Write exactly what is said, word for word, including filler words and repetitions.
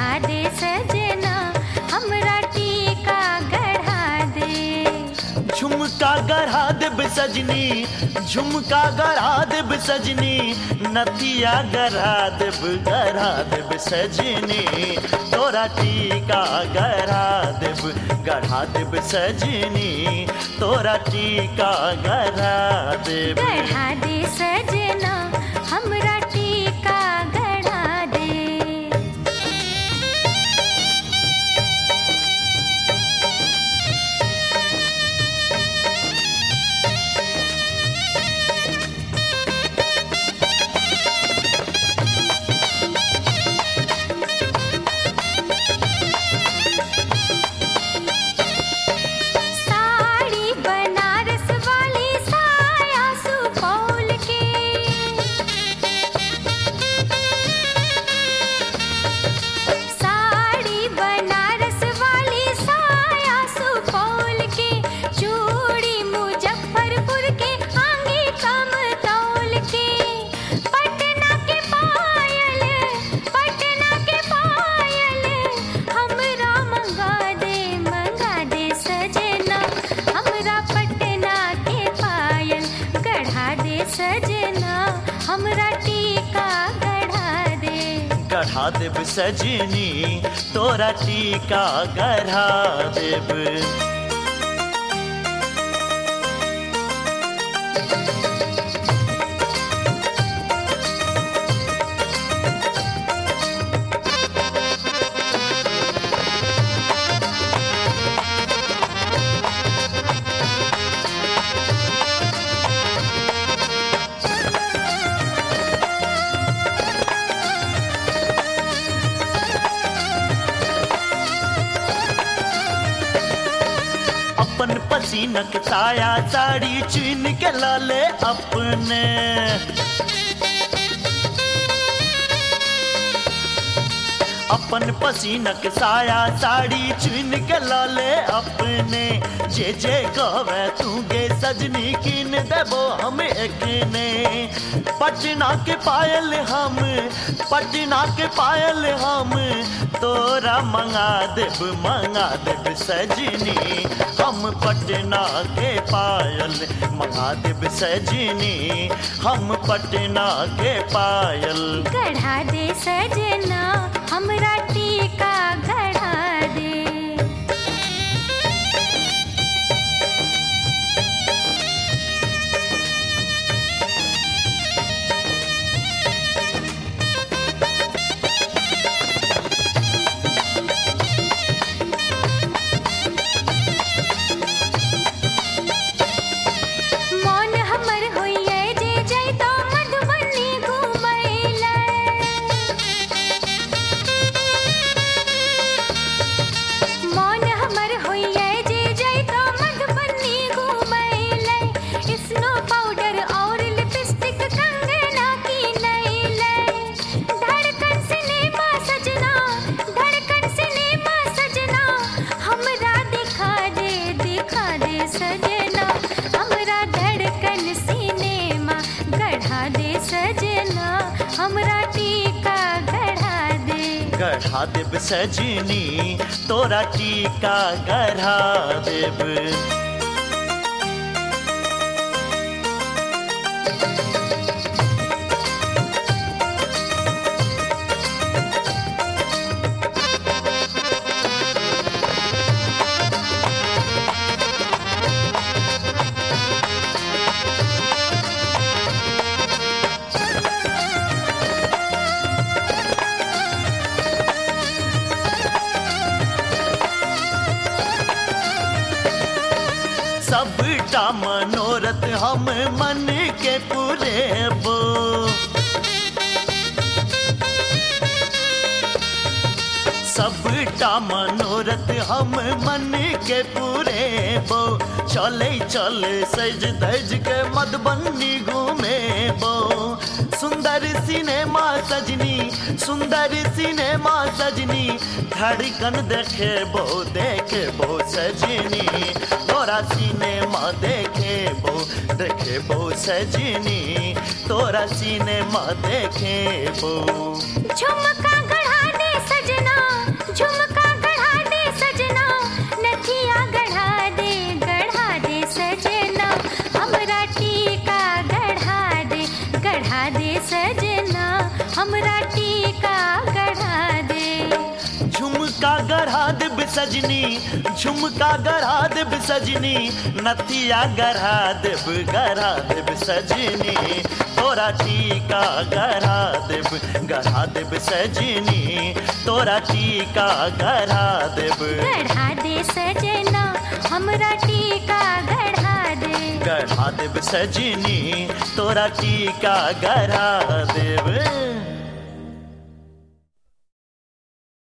गढ़ा दे सजना हमरा टीका गढ़ा दे। झुमका गढ़ा देब सजनी, झुमका गढ़ा देब सजनी, नथिया गढ़ा देब गढ़ा देब सजनी, तोरा टीका गढ़ा देब गढ़ा देब सजनी, तोरा टीका गढ़ा देब। गढ़ा दे सजना हमरा टीका गढ़ा दे। साड़ी बनारस वाली साया सुपौल के, साड़ी बनारस वाली साया सुपौल के, चूड़ी मुजफ्फरपुर के आंगी कमतौल के, पटना के पायल पटना के पायल हमरा मंगा दे मंगा दे सजना हमरा पटना के पायल गढ़ा दे सजना हमरा टीका गढ़ा दे। गढ़ा देब सजनी तोरा टीका गढ़ा देब। अपन पसीनक साया साड़ी चुन के लाले अपने, अपन पसीनक साया साड़ी चुन के लाले अपने, जे जे कहवे तू गे सजनी किन देबो हम एकने। पटना के पायल हम पटना के पायल हम तोरा मंगा देब मंगा देब सजनी, हम पटना के पायल मंगा देब सजनी, हम पटना के पायल। गढ़ा दे सजना हमरा टीका गढ़ा दे। मन हमर होइए जे जइतो मधुबनी घुमैले, मन हमर होइए जे जइतो मधुबनी घुमैले, स्नो पाउडर और लिपस्टिक कंगना किनैले, धड़कन सिनेमा सजना धड़कन सिनेमा सजना हमरा दिखा दे दिखा दे सजना हमरा धड़कन सिनेमा गढ़ा दे सजना हमरा टीका गढ़ा दे। गढ़ा देब सजनी तोरा टीका गढ़ा देब। सबटा मनोरथ हम मन के पुरेबो, सबटा मनोरथ हम मन के पुरेबो, चले चले सज धज के मधुबनी घूमेबो, सुंदर सिनेमा सजनी सुंदर सिनेमा सजनी, धड़कन देखेबो देखेबो सजनी, तोरा सिनेमा देखेबो देखेबो सजनी, तोरा सिनेमा देखेबो। झुमका गढ़ा दे सजना सजनी झुमका गढ़ा देब सजनी नथिया गढ़ा देब गढ़ा देब सजनी तोरा टीका गढ़ा देब गढ़ा देब सजनी तोरा टीका गढ़ा देब गढ़ा दे सजना हमरा टीका गढ़ा दे गढ़ा देब सजनी तोरा टीका गढ़ा देब